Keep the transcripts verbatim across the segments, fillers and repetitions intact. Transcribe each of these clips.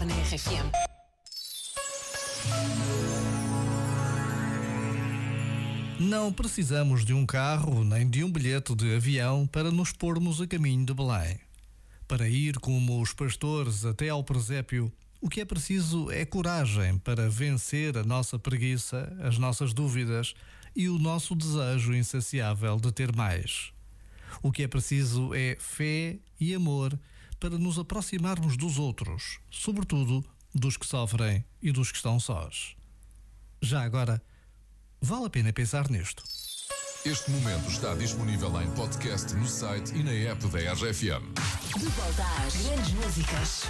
ar na R F M. Não precisamos de um carro nem de um bilhete de avião para nos pormos a caminho de Belém. Para ir como os pastores até ao presépio, o que é preciso é coragem para vencer a nossa preguiça, as nossas dúvidas e o nosso desejo insaciável de ter mais. O que é preciso é fé e amor para nos aproximarmos dos outros, sobretudo dos que sofrem e dos que estão sós. Já agora, vale a pena pensar nisto. Este momento está disponível em podcast no site e na app da R F M. De volta às grandes músicas.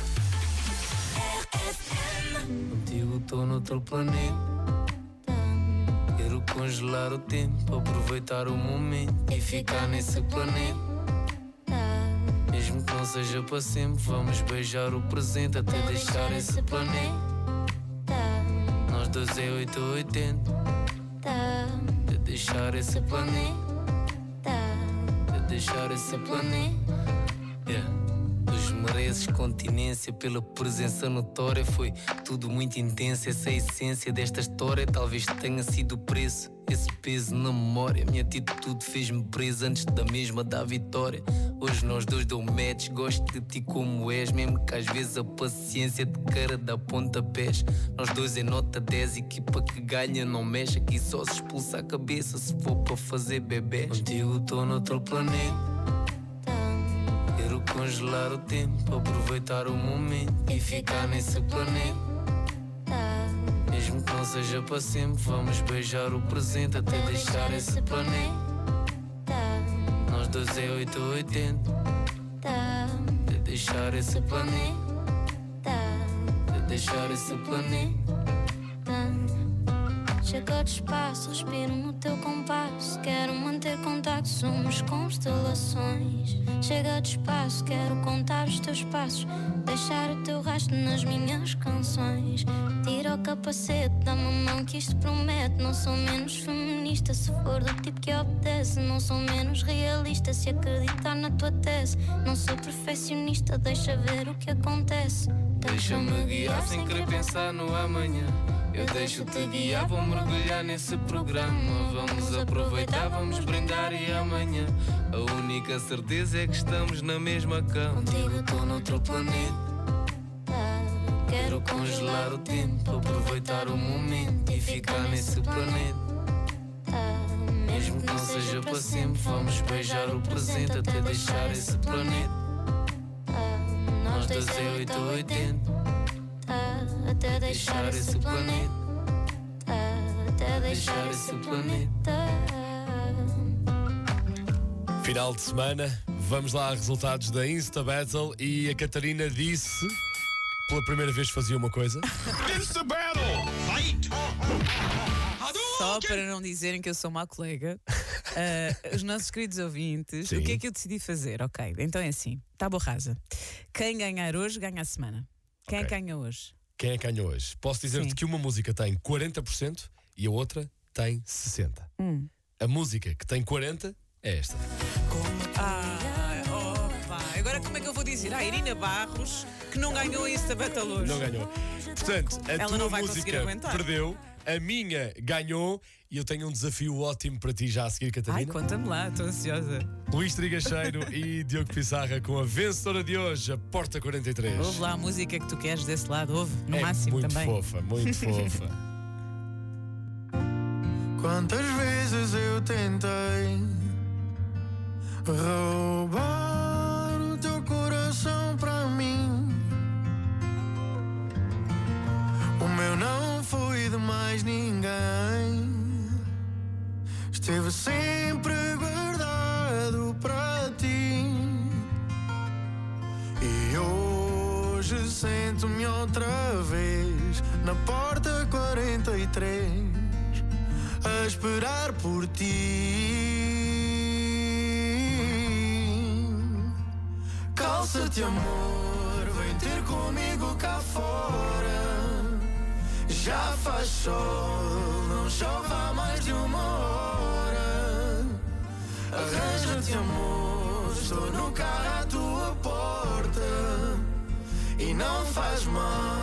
R F M. Contigo estou noutro planeta. Quero congelar o tempo, aproveitar o momento e ficar nesse planeta. Mesmo que não seja para sempre, vamos beijar o presente até deixar esse planeta. Nós dois é oito ou oitenta. De deixar esse planeta. De deixar esse planeta. Yeah. Dos mereces continência pela presença notória. Foi tudo muito intenso. Essa é a essência desta história. Talvez tenha sido o preço, esse peso na memória. Minha atitude fez-me preso antes da mesma da vitória. Hoje nós dois dou match. Gosto de ti como és, mesmo que às vezes a paciência de cara dá pontapés. Nós dois é nota dez, equipa que ganha não mexe. Aqui só se expulsa a cabeça se for para fazer bebés. Contigo estou noutro planeta. Quero congelar o tempo, aproveitar o momento e ficar nesse planeta. Mesmo que não seja para sempre, vamos beijar o presente até deixar esse planeta. Nós dois é oito ou oitenta. De deixar esse planeta. De deixar esse planeta. Chega de espaço, respiro no teu compasso. Quero manter contato, somos constelações. Chega de espaço, quero contar os teus passos. Deixar o teu rastro nas minhas canções. Tira o capacete, dá-me a mão que isto promete. Não sou menos feminista se for do tipo que obedece. Não sou menos realista se acreditar na tua tese. Não sou perfeccionista, deixa ver o que acontece. Deixa-me guiar sem querer pensar no amanhã. Eu deixo-te guiar, vou mergulhar nesse programa. Vamos aproveitar, vamos brindar e amanhã a única certeza é que estamos na mesma cama. Contigo estou noutro planeta. Quero congelar o tempo, aproveitar o momento e ficar nesse planeta. Mesmo que não seja para sempre, vamos beijar o presente até deixar esse planeta. Nós dois é oito ou oitenta. Até Deixar esse planeta. Até Deixar esse planeta. Final de semana, vamos lá a resultados da Insta Battle e a Catarina disse pela primeira vez fazia uma coisa. Insta Battle! Fight! Só para não dizerem que eu sou má colega, uh, os nossos queridos ouvintes, Sim. o que é que eu decidi fazer? Ok, então é assim, tábua rasa. Quem ganhar hoje, ganha a semana. Quem é que Ok. ganha hoje? Quem é que ganhou hoje? Posso dizer-te Sim. que uma música tem quarenta por cento e a outra tem sessenta por cento. Hum. A música que tem quarenta por cento é esta. Ah, opa. Agora como é que eu vou dizer? Ah, Irina Barros, que não ganhou a Insta Battle hoje. Não ganhou. Portanto, a Ela tua não vai conseguir música aguentar. perdeu, a minha ganhou e eu tenho um desafio ótimo para ti já a seguir, Ai, Catarina. conta-me lá, estou ansiosa. Luís Trigacheiro e Diogo Pissarra com a vencedora de hoje, a Porta quarenta e três. Ouve lá a música que tu queres desse lado, ouve, no é máximo muito também. fofa, muito fofa. Quantas vezes eu tentei roubar o teu coração para mim. O meu não foi de mais ninguém. Esteve sempre guardado para ti. E hoje sento-me outra vez na porta quarenta e três a esperar por ti. Calça-te, amor, vem ter comigo cá fora. Já faz sol, não chove há mais de uma hora. Arranja-te, amor, estou no carro à tua porta. E não faz mal.